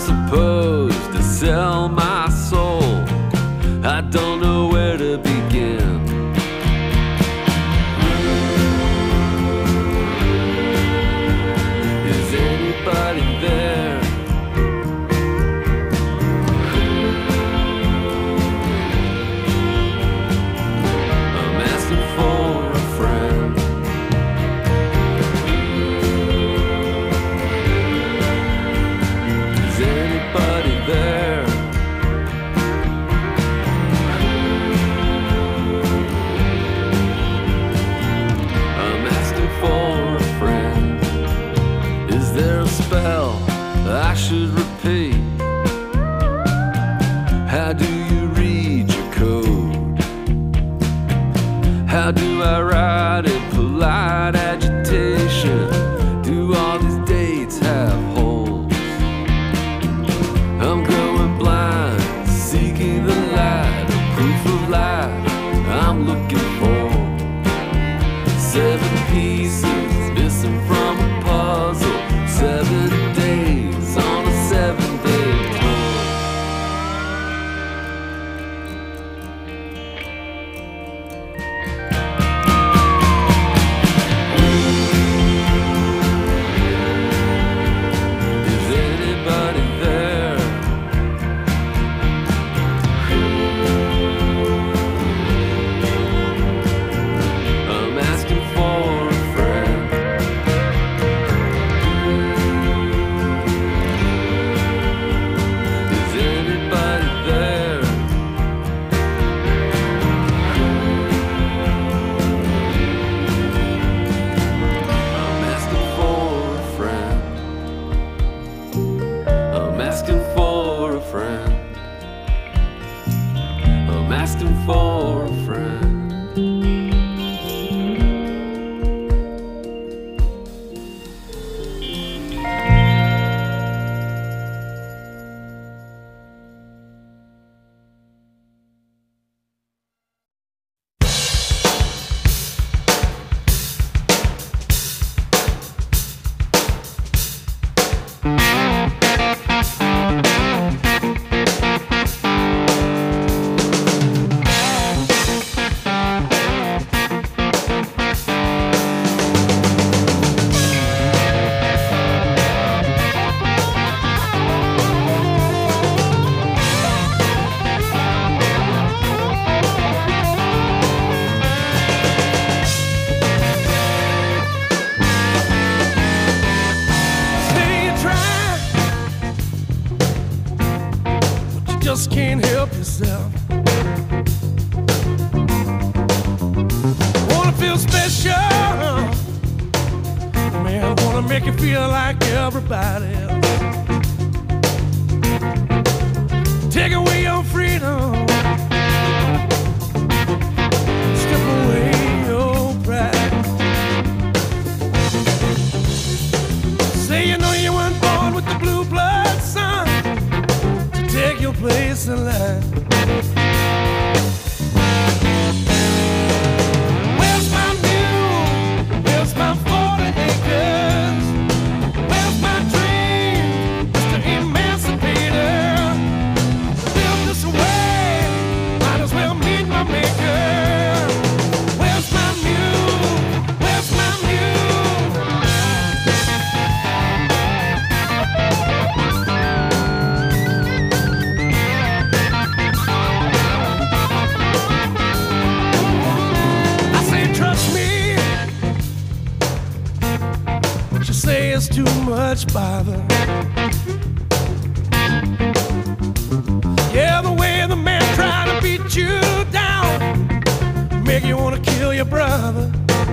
supposed to sell my soul? I don't know where to begin. Is anybody there? I'm asking for a friend. Is anybody there? I'm asking for a friend. Is there a spell I should repeat? How do you read your code? How do I write in polite agitation? Do all these dates have holes? I'm going blind, seeking the light, proof of life I'm looking for. 7 pieces missing from a puzzle. 7 days on a 7-day tour. Is anybody there? I'm asking for a friend. Is anybody there? I'm asking for a friend. I'm asking for a friend. I'm asking for a friend. Just can't help yourself. Wanna feel special, man. I wanna make you feel like everybody else. Take away your freedom, strip away your pride. Say you know you weren't born with the blue blood, son. Take your place in line. Where's my mule? Where's my 40 acres? Where's my dream, Mr. Emancipator? Build this way, might as well meet my maker. Where's my mule? Where's my mule? Say it's too much bother. Yeah, the way the man tried to beat you down, make you wanna kill your brother.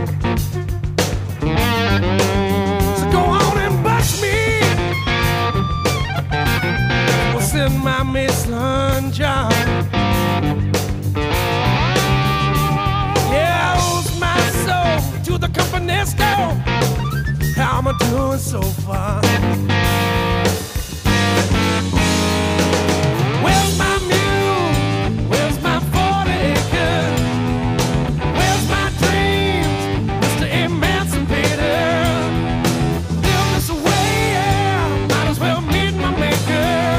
So go on and bust me. We'll send my Mason John. Yeah, I owes my soul to the company store. How am I doing so far? Where's my mule? Where's my 40 acres? Where's my dreams, Mr. Emancipator? Build this way, yeah, might as well meet my maker.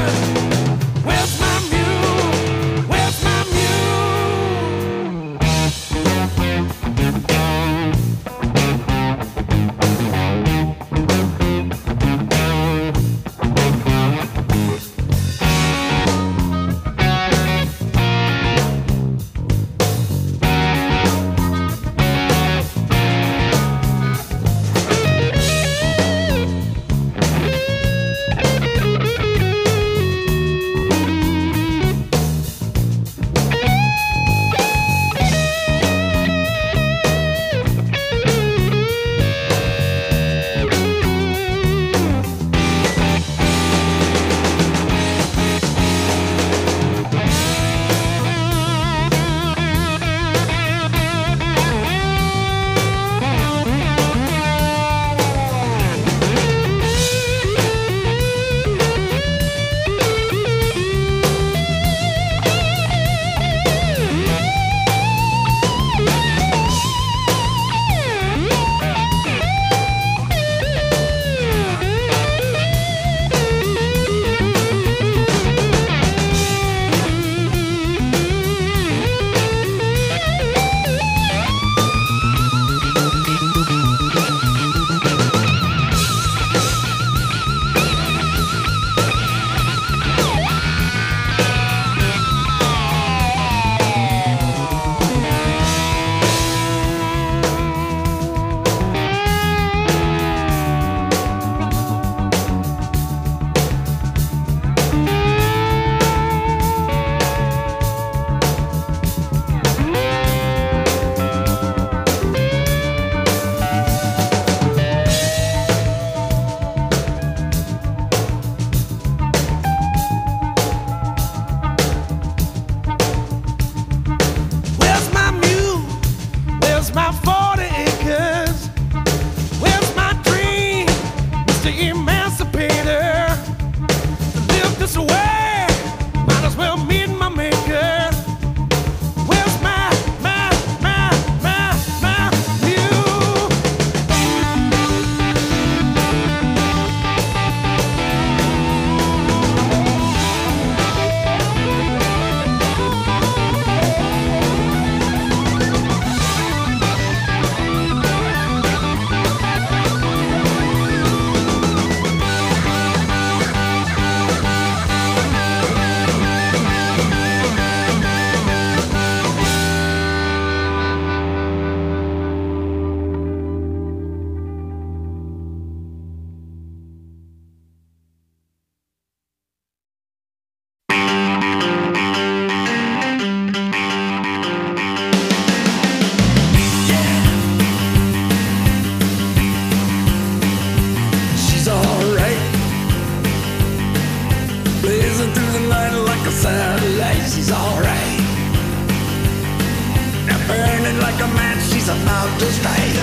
Shining like a match, she's about to strike.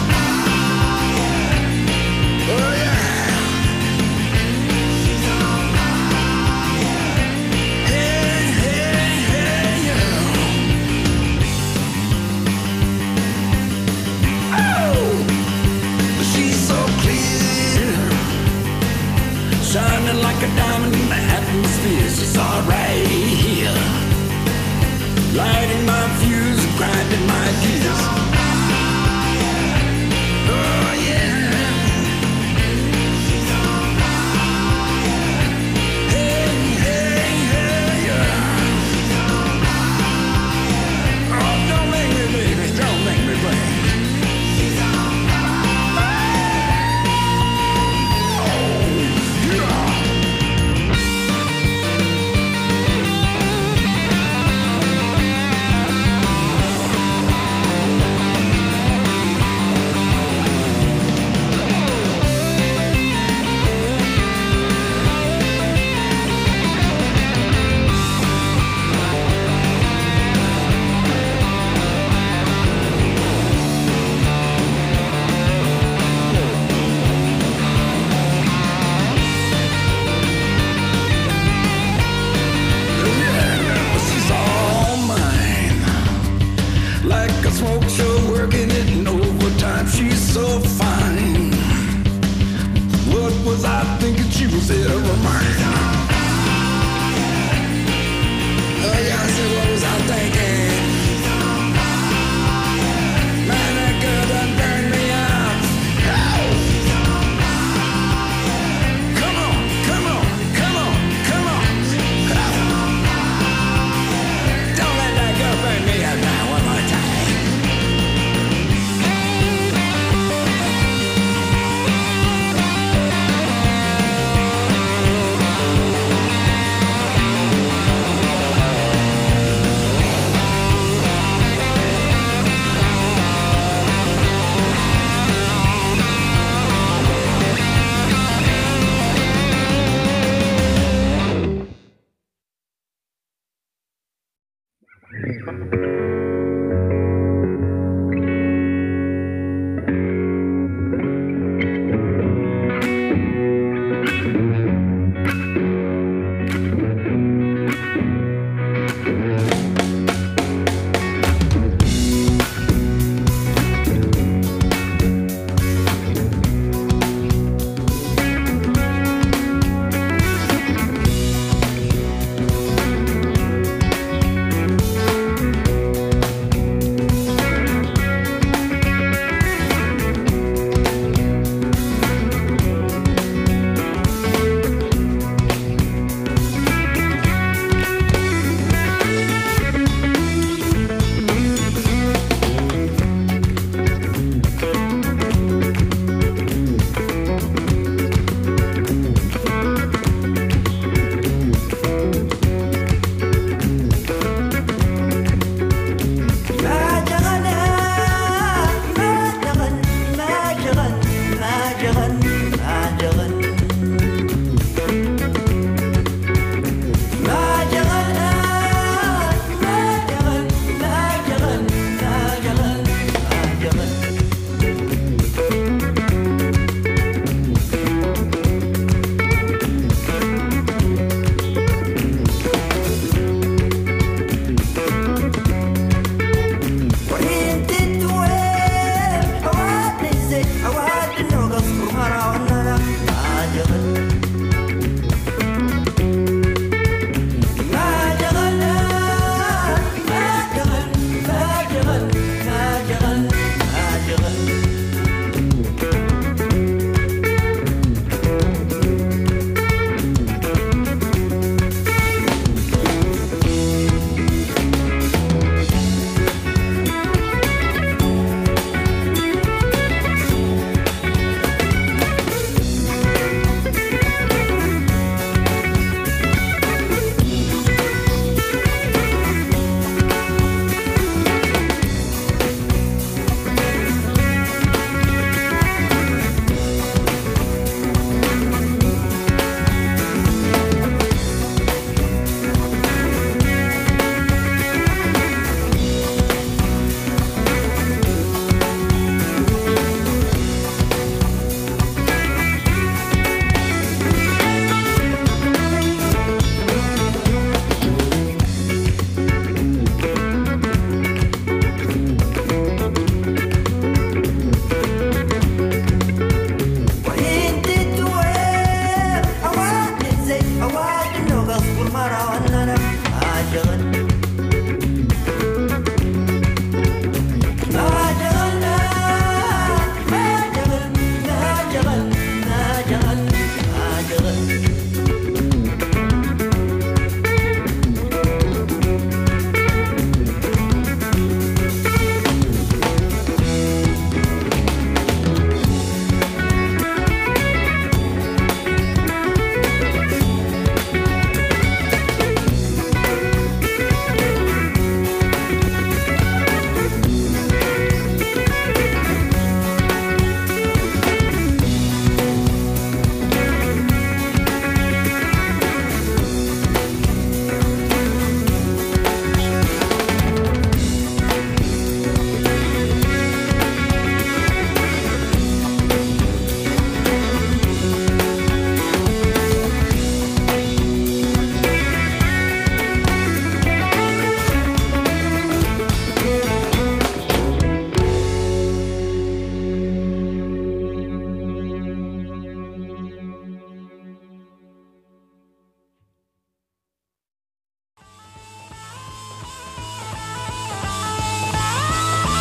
Oh yeah. Hey, hey, hey, yeah. Oh, she's so clear, shining like a diamond in the atmosphere. She's alright here, lighting my fuse, grinding my gears. Oh yeah. Hey, hey, hey, yeah. Oh, don't make me, baby, don't make me break. Smoke show, working it in overtime. She's so fine. What was I thinking? She was ever mine. Oh yeah, I said, what was I thinking? Man, that girl done burned me out. Ow. Come on, come on, come on, come on. Ow. Don't let that girl burn me out now. One more time.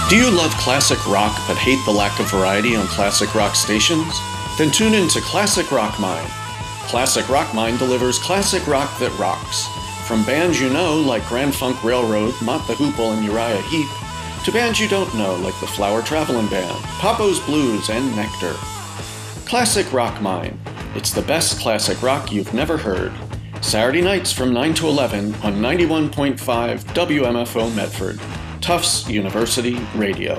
Do you love classic rock but hate the lack of variety on classic rock stations? Then tune in to Classic Rock Mine. Classic Rock Mine delivers classic rock that rocks. From bands you know like Grand Funk Railroad, Mott the Hoople, and Uriah Heep, to bands you don't know like the Flower Travelin' Band, Papo's Blues, and Nectar. Classic Rock Mine. It's the best classic rock you've never heard. Saturday nights from 9 to 11 on 91.5 WMFO Medford. Tufts University Radio.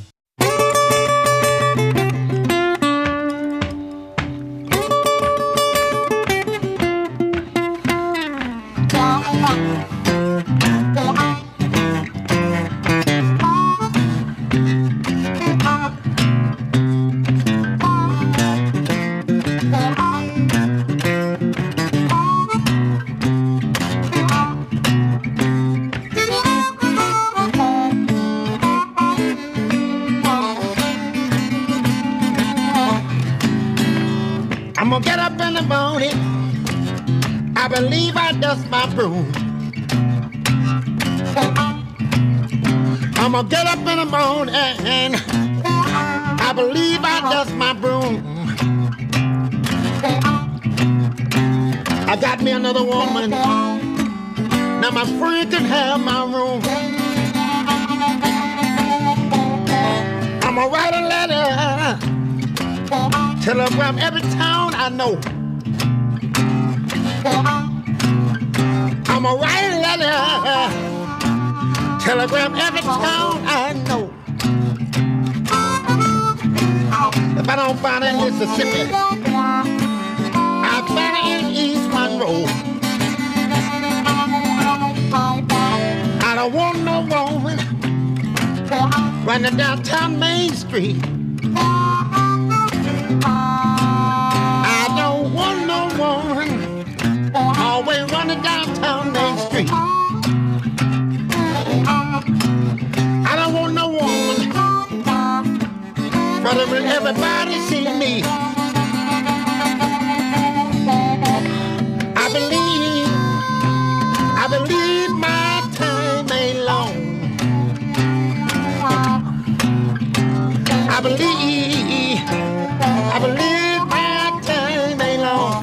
My broom. I'm gonna get up in the morning and I believe I dust my broom. I got me another woman. Now my friend can have my room. I'm gonna write a letter, telegram every town I know. I'm gonna write a letter, telegram every town I know. If I don't find it in Mississippi, I'll find it in East Monroe. I don't want no woman running downtown Main Street. I don't want no woman always running downtown Main Street. I don't want no woman running when everybody see me. I believe my time ain't long. I believe my time ain't long.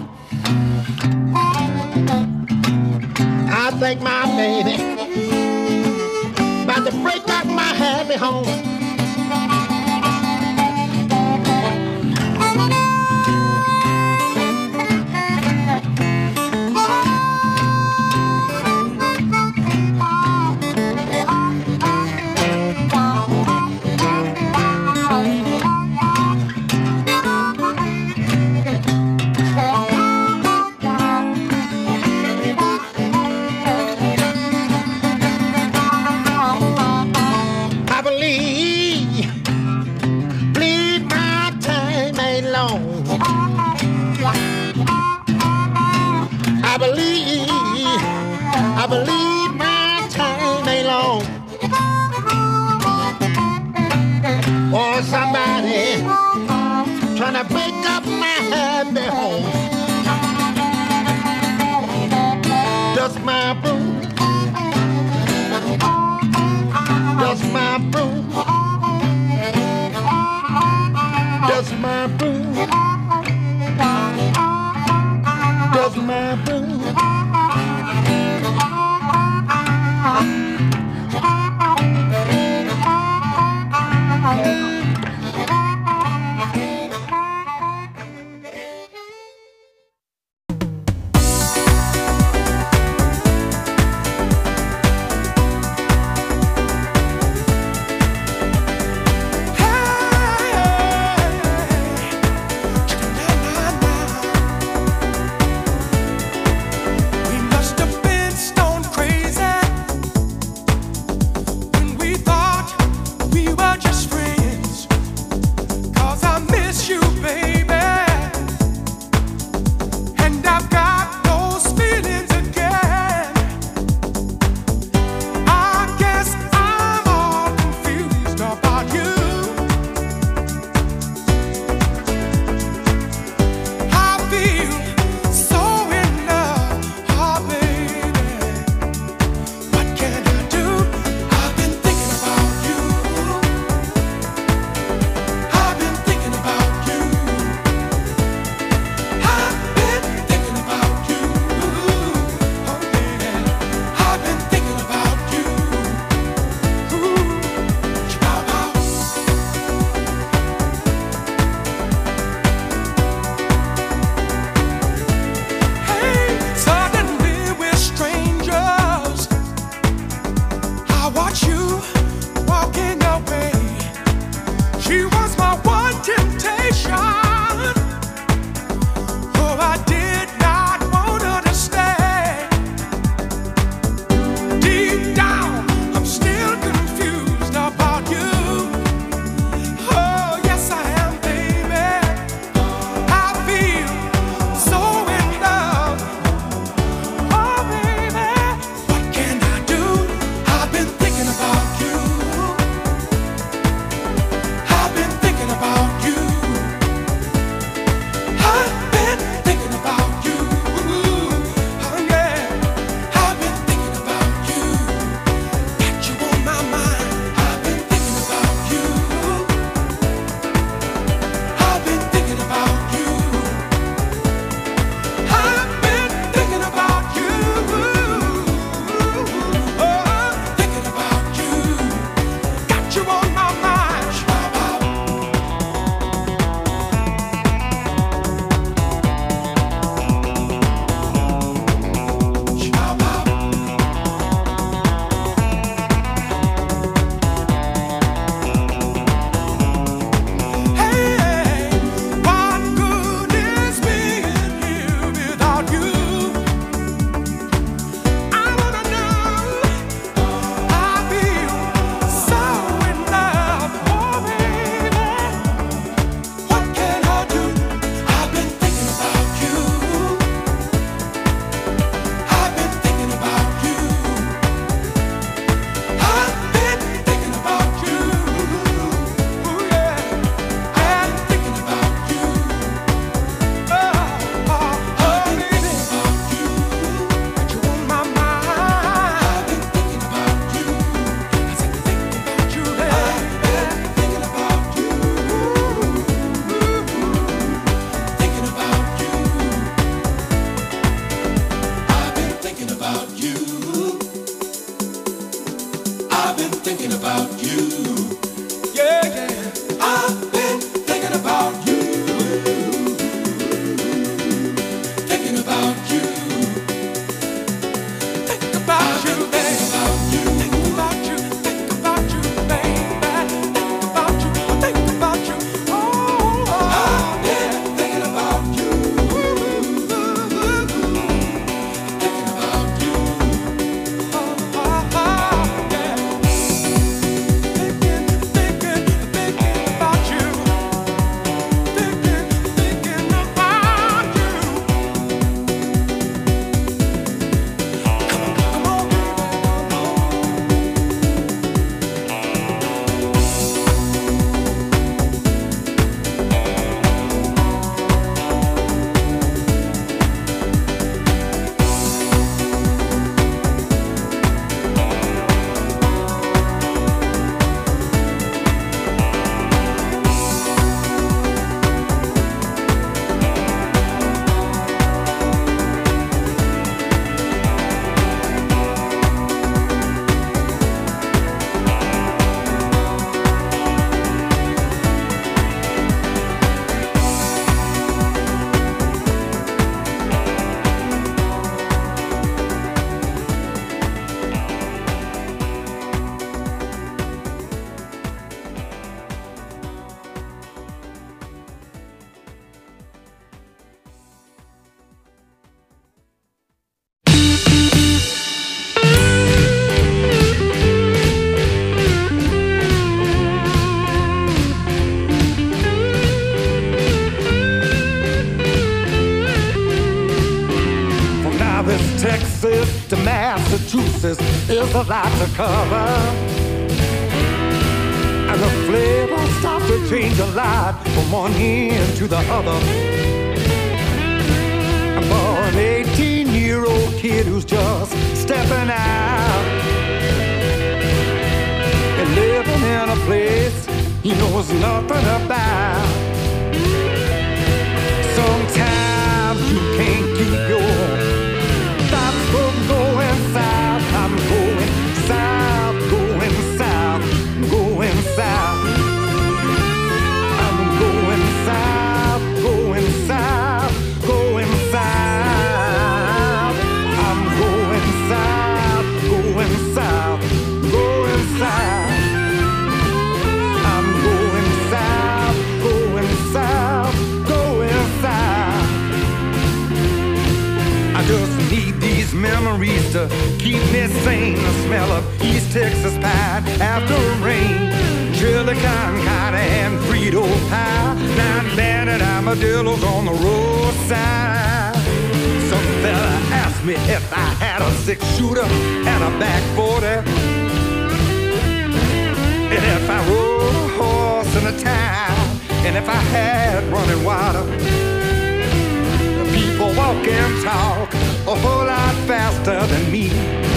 I think my baby about to break up my happy home. I believe my time ain't long. Or somebody trying to break up my happy home. Dust my broom, dust my broom, dust my broom, dust my broom. juices is a lot to cover. And the flavor starts to change a lot from one end to the other. And for an 18-year-old kid who's just stepping out and living in a place he knows nothing about, sometimes you can't keep your thoughts from going south. I'm going south, going south, going south. I'm going south, going south, going south. I'm going south, going south, going south. I'm going south, going south, going south. I just need these memories to keep me sane. The smell of East Texas pie after rain, chili con carne and Frito pie, nine-banded armadillos on the roadside. Some fella asked me if I had a 6-shooter and a back 40, and if I rode a horse in a town, and if I had running water. People walk and talk a whole lot faster than me,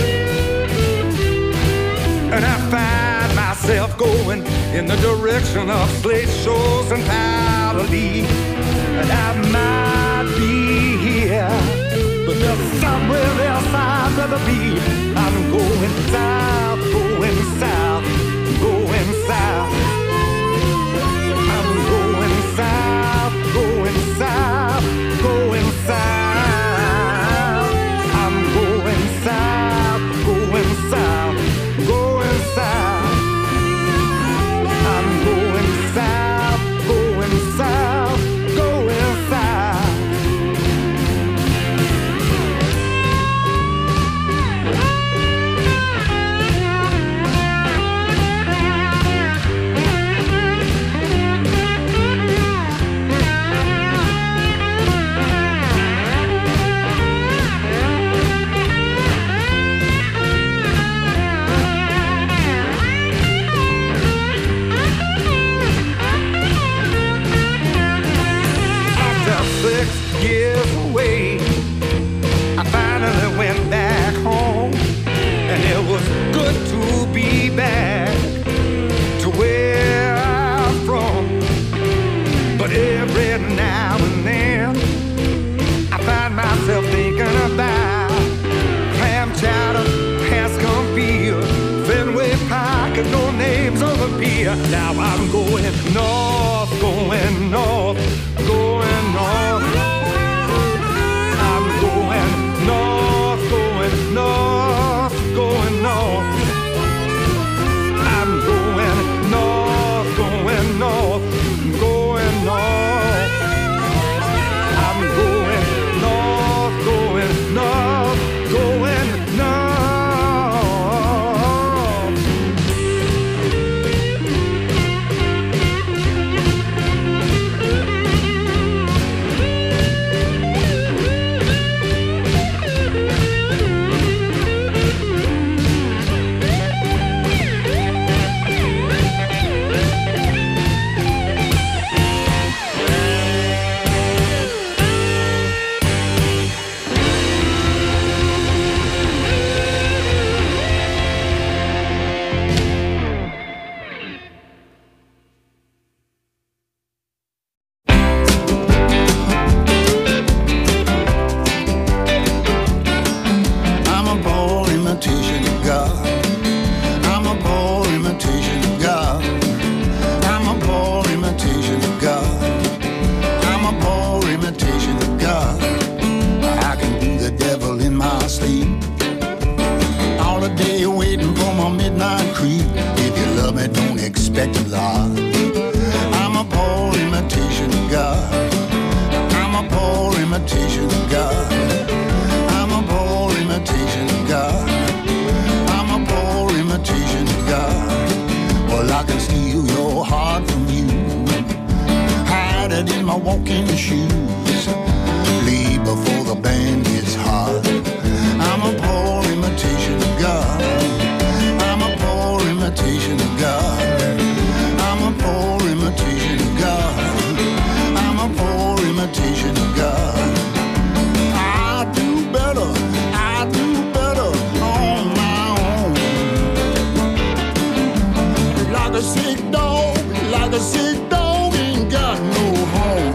and I find myself going in the direction of slate shows and powder. And I might be here, but there's somewhere else I'd rather be. I'm going south, going south, going south. I'm going south, going south, going south. I'm going south, going south, going south. I'm going south, going south, going south. After 6 years away, I finally went back home, and it was good to be back to where I'm from. But every now and then, I find myself thinking about clam chowder, Hanscom Field, Fenway Park, and no names on the pier. Now I'm going north, going north, going north. I'm going north, going north, going north. I'm going north, going north, going north. I'm going north, going north, going north. I'm a poor imitation of God. I'm a poor imitation of God. I'm a poor imitation of God. I'm a poor imitation of God. I can do the devil in my sleep. All the day waiting for my midnight creep. If you love me, don't expect a lot. I'm a poor imitation of God. I'm a poor imitation of God. I'm a poor imitation of God. I'm a poor imitation of God. Well, I can steal your heart from you, hide it in my walking shoes, leave before the band gets hot. I'm a poor imitation of dog, like a sick dog ain't got no home.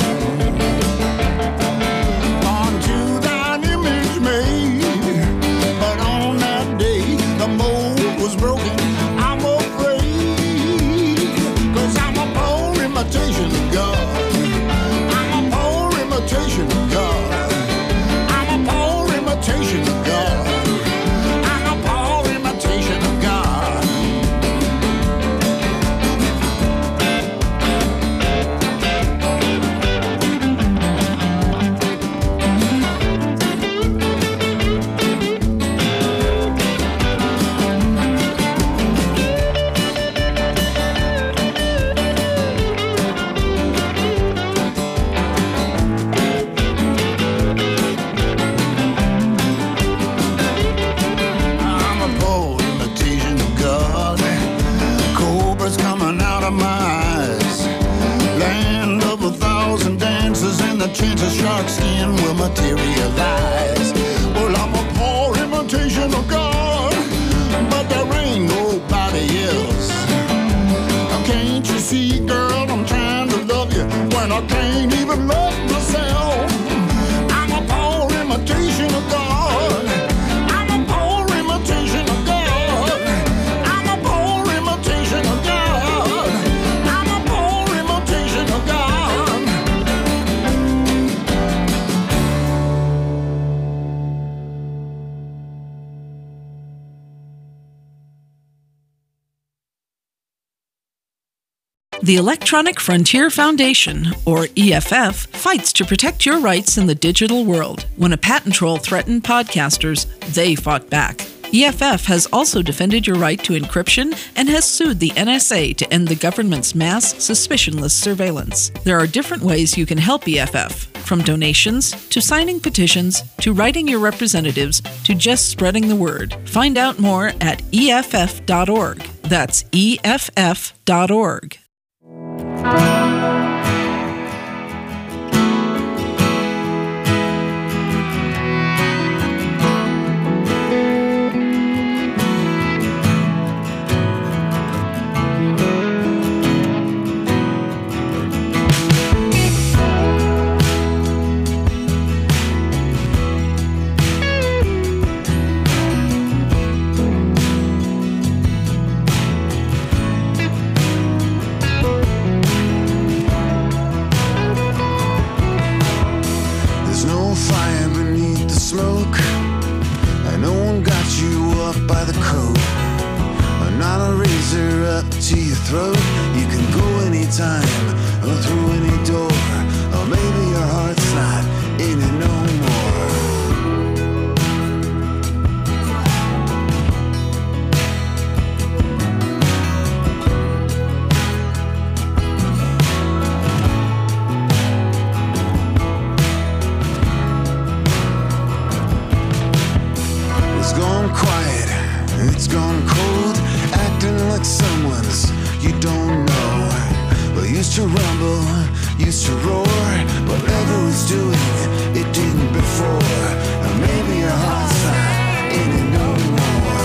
Until thine image made, but on that day the mold was broken. I'm afraid, 'cause I'm a poor imitation of God. I'm a poor imitation of God. I'm a poor imitation of God. I'm a poor imitation of God. I'm a poor imitation of God. Cobras coming out of my eyes. Land of 1,000 dances and the chance a shark skin will materialize. Well, I'm a poor imitation of God, but there ain't nobody else. Can't you see, girl, I'm trying to love you when I can't even love myself. I'm a poor imitation of God. I'm a poor imitation of God. I'm a poor imitation of God. I'm a poor imitation of God. The Electronic Frontier Foundation, or EFF, fights to protect your rights in the digital world. When a patent troll threatened podcasters, they fought back. EFF has also defended your right to encryption and has sued the NSA to end the government's mass, suspicionless surveillance. There are different ways you can help EFF, from donations, to signing petitions, to writing your representatives, to just spreading the word. Find out more at EFF.org. That's EFF.org. There's no fire beneath the smoke, and no one got you up by the coat. Not a razor up to your throat. You can go anytime or through any door, or maybe your heart's not in it no more. It's gone quiet, it's gone cold, acting like someone's you don't know. Well, used to rumble, used to roar, whatever it's doing, it didn't before. And maybe your heart's not in it no more.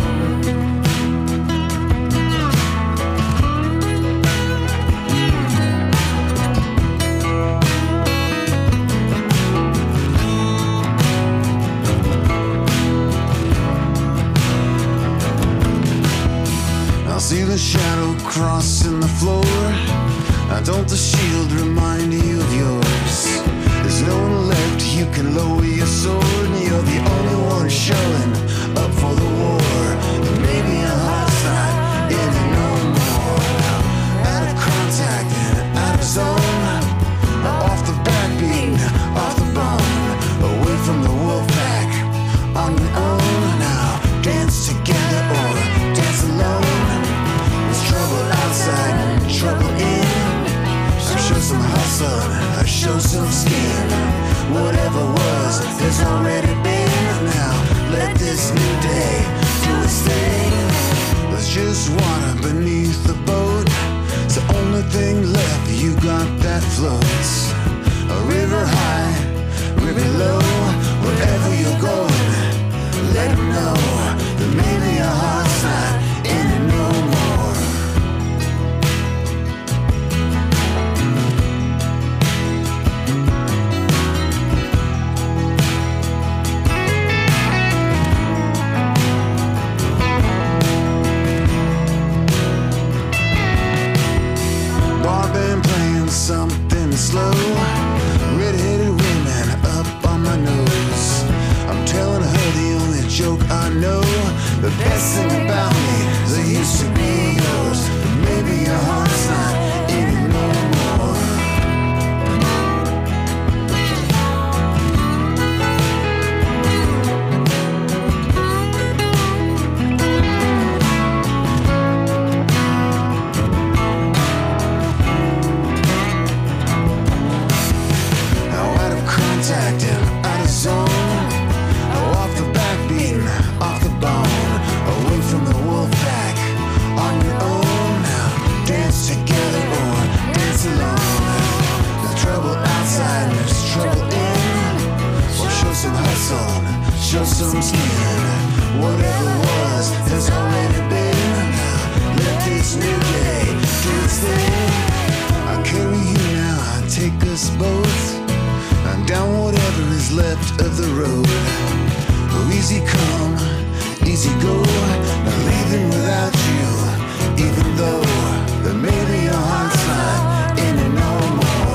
I'll see the shadow crossing the floor. Now don't the shield remind you of yours? There's no one left, you can lower your sword, and you're the only one showing up for the war. And maybe your heart's not in it no more. Out of contact and out of zone, off the backbeat, off the bone, away from the wolf pack, on your own. Now dance together or dance alone. There's trouble outside and trouble in, so show some hustle, show some skin. Whatever was, there's already been. Now let this new day do its thing. There's just water beneath the boat, it's the only thing left you got that floats. A river high, river low, wherever you're going, let them know that maybe your heart's not in it no more. slow. Red-headed women up on my nose. I'm telling her the only joke I know. The best thing about me is I used to be yours, but maybe your heart's not in it no more. Now out of contact and out of zone, off the backbeat and off the bone, away from the wolf pack, on your own now. Dance together or dance alone. There's trouble outside and there's trouble in. Well, show some hustle, show some skin. Whatever was has already been. Let this new day do its thing. I carry you now, I take us both down whatever is left of the road. Oh, easy come, easy go. Not leaving without you, even though that maybe your heart's not in it no more.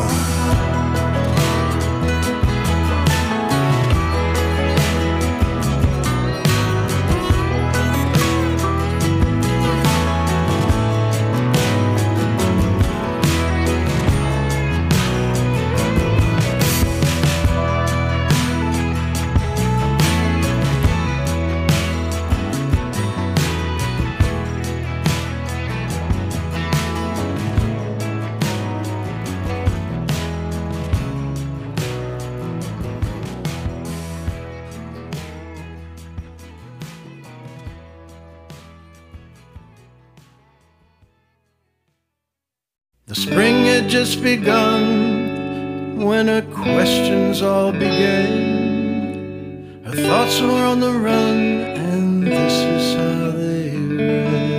The spring had just begun when her questions all began. Her thoughts were on the run, and this is how they ran.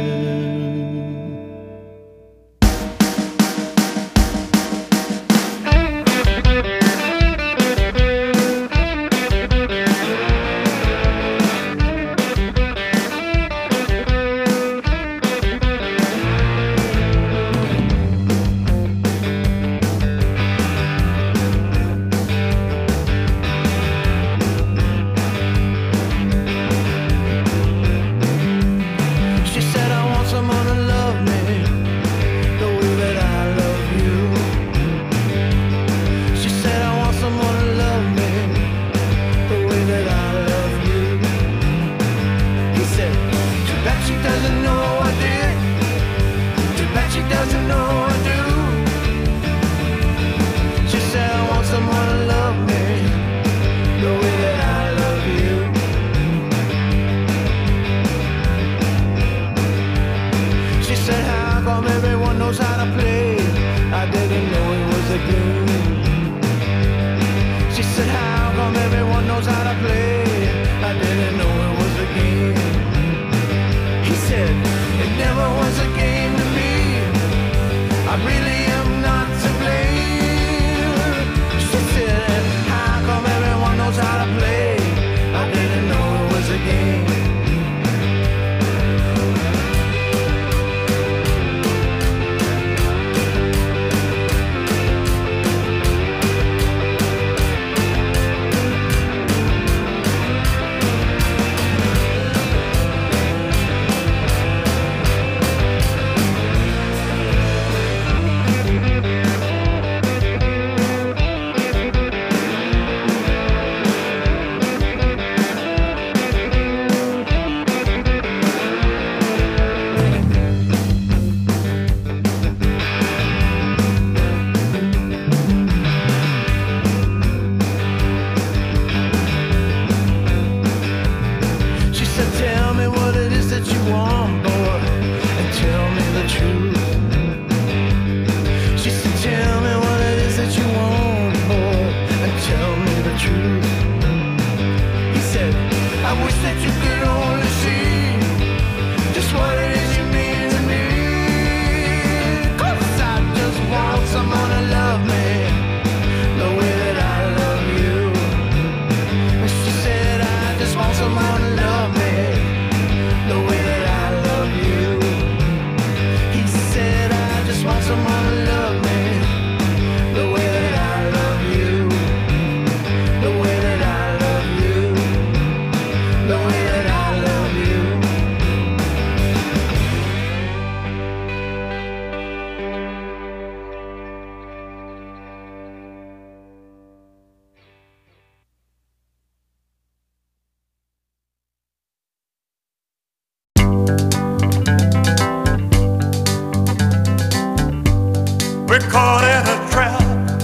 We're caught in a trap.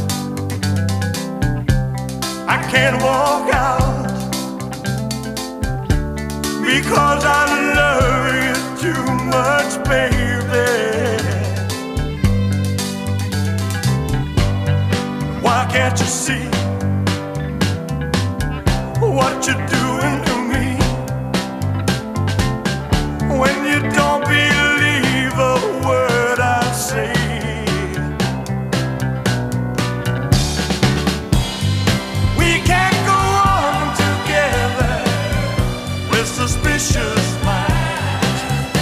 I can't walk out because I love you too much, baby. Why can't you see what you're doing to me? When you don't believe a word I say, we can't go on together with suspicious minds,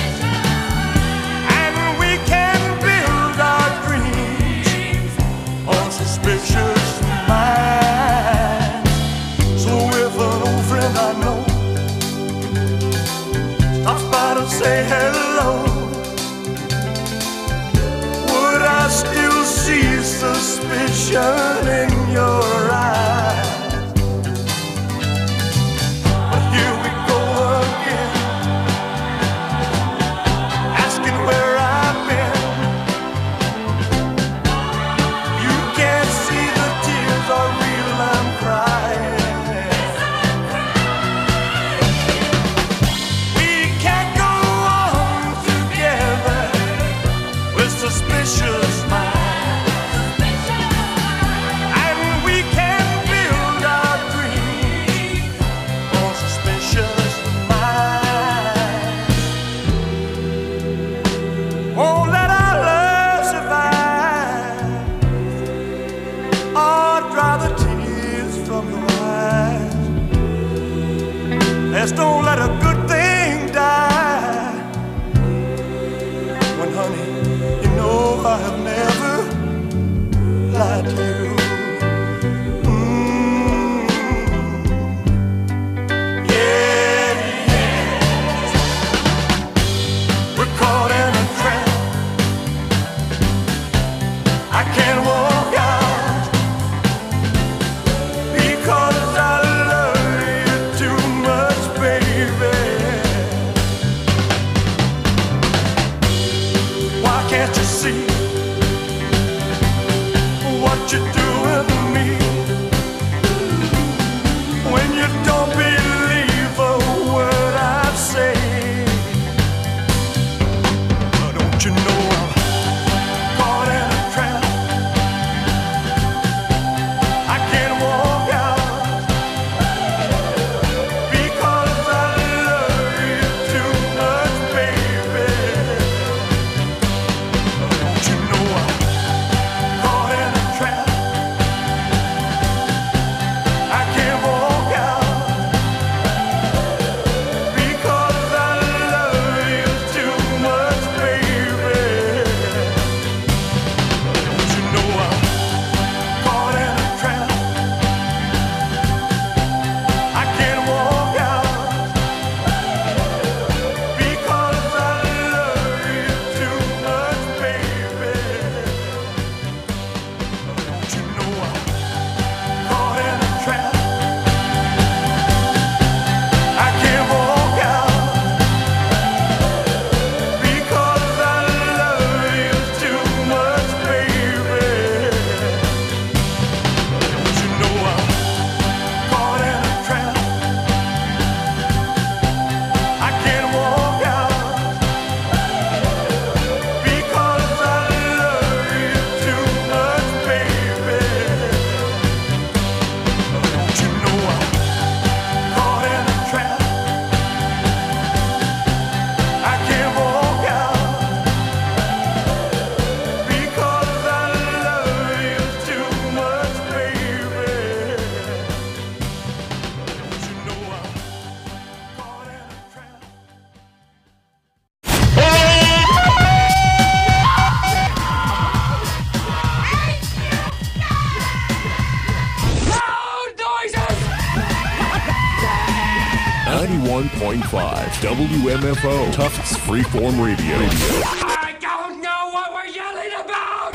and we can build our dreams on suspicious minds. So if an old friend I know stops by to say hello, would I still see suspicion in your eyes? But here we go again, asking where I've been. You can't see the tears are real, I'm crying. We can't go on together with suspicious minds, and we can build our dreams on suspicious minds. Won't let our love survive or dry the tears from the eyes. Let's don't let a good thing die. When, honey, you know I have never lied to you. Yeah, yeah. We're caught in a trap. I can't walk out because I love you too much, baby. Why can't you see what you're doing to me? When you don't believe a word I say, don't you know I'm caught in a trap? I can't walk out because I love you too much, baby. Don't you know I'm caught in a trap? I can't walk out because I love you too much, baby. Don't you know I'm caught in a trap? I can't walk out because I love you too much, baby. Don't you know I'm caught in a trap? I can't walk out because I love you too much, baby. Don't you know I'm caught in a trap? I can't walk out because I love you too much, baby. Don't you know I'm caught in a trap? I can't walk out because I love you too much, baby. Don't you know I'm caught in a trap? Loud noises! 91.5 WMFO Tufts Freeform Radio. I don't know what we're yelling about!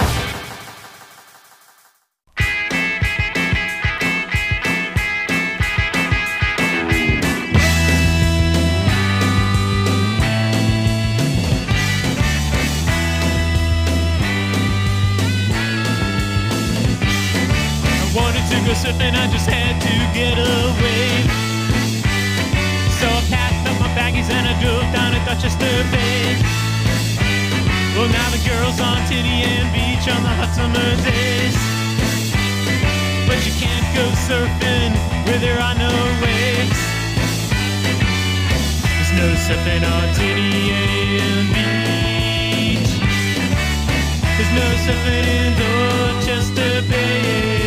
go surfing, I just had to get away. So I packed up my baggies and I drove down to Dorchester Bay. Well, now the girls on Tinian Beach on the hot summer days. But you can't go surfing where there are no waves. There's no surfing on Tinian Beach. There's no surfing in Dorchester Bay.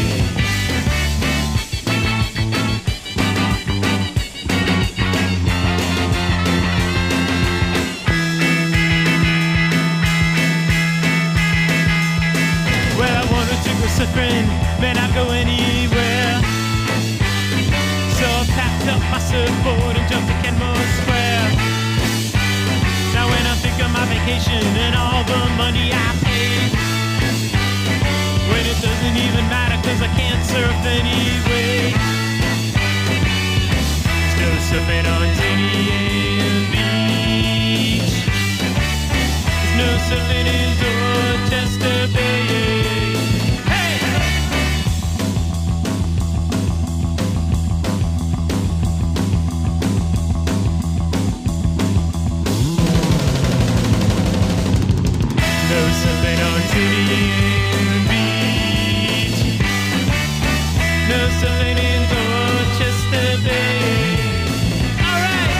Well, I wanted to go surfing, man, I'd go anywhere. So I packed up my surfboard and jumped to Kenmore Square. Now when I think of my vacation and all the money I paid, when it doesn't even matter cause I can't surf anyway. Still surfing on Tinian Beach. There's no surfing in Dorchester Bay. Tinian Beach. No surfing in Dorchester Bay. All right.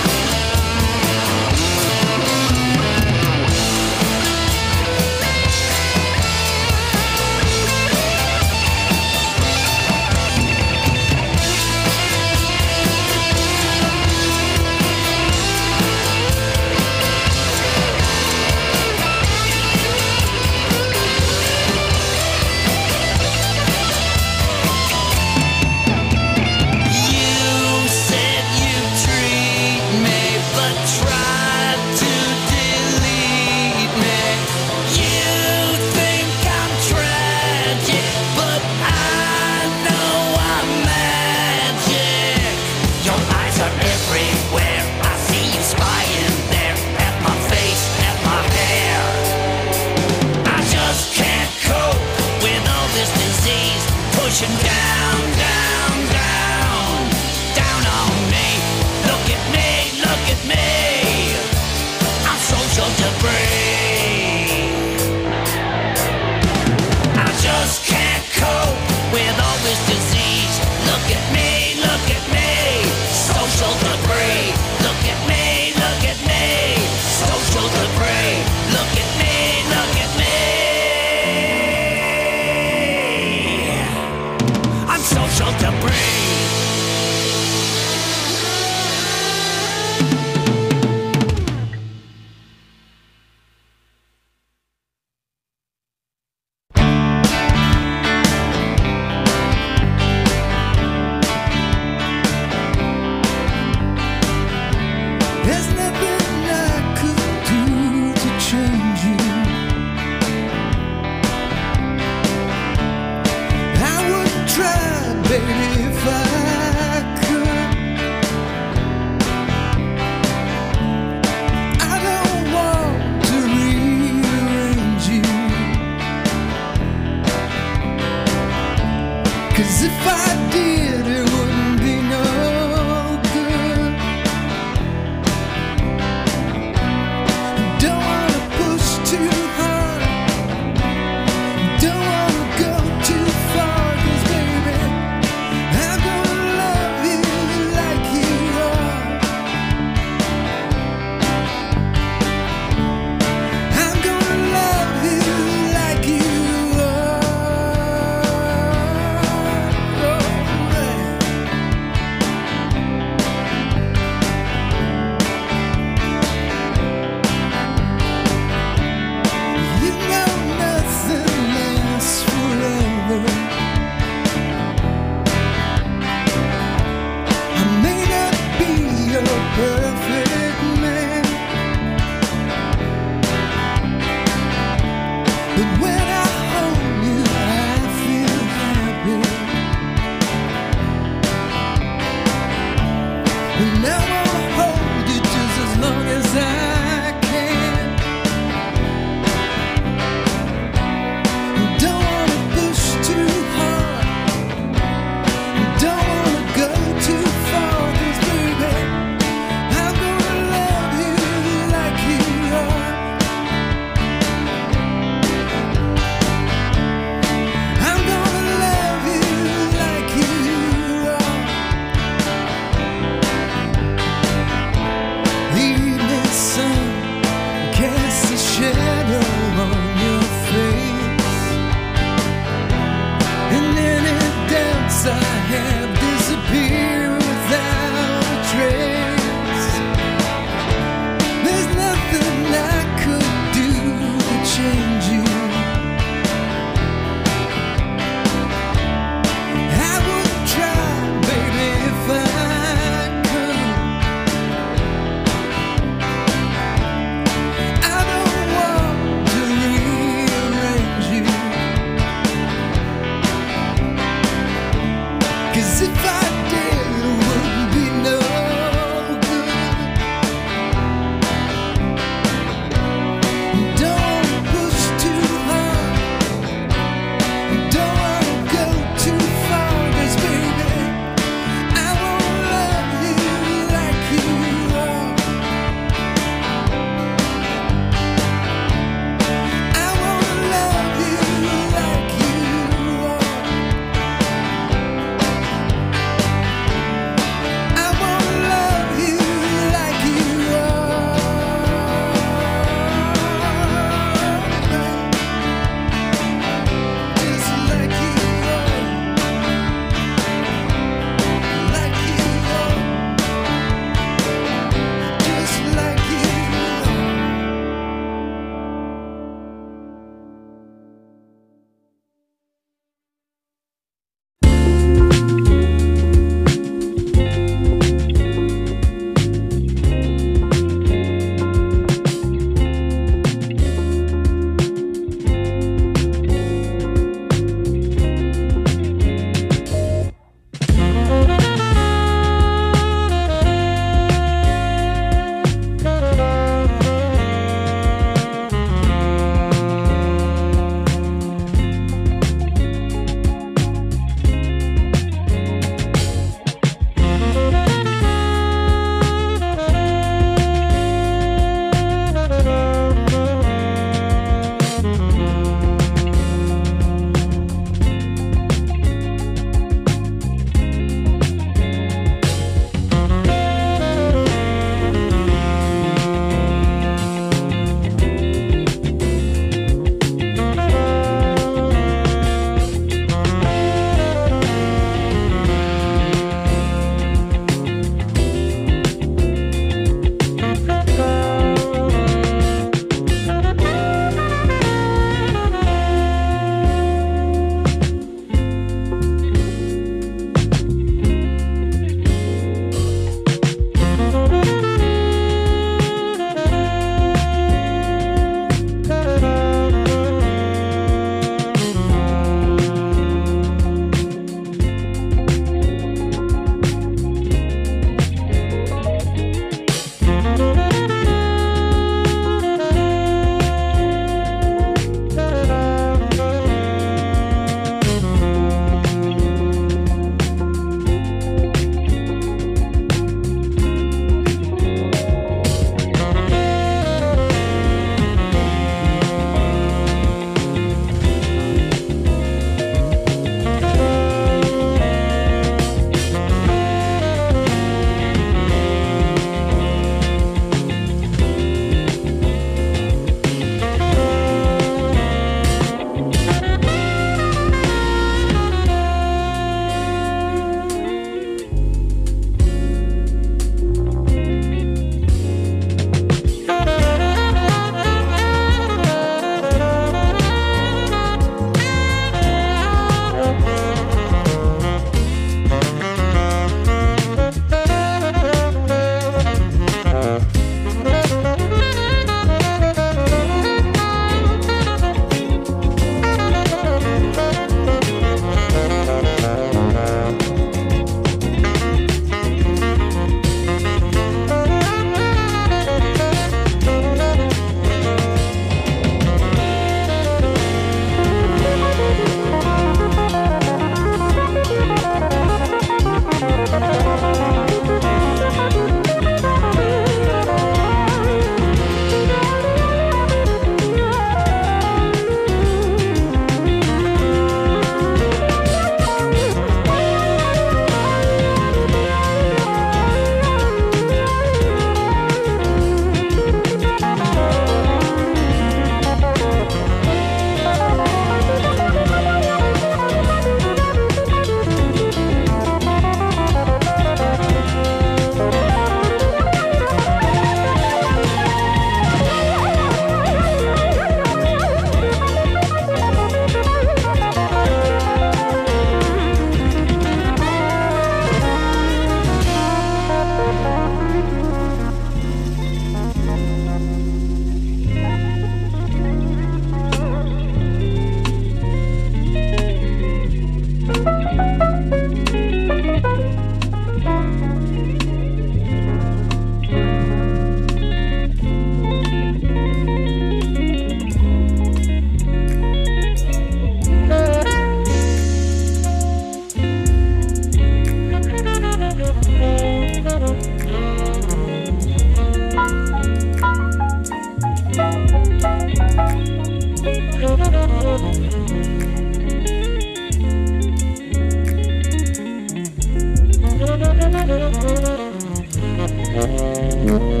Thank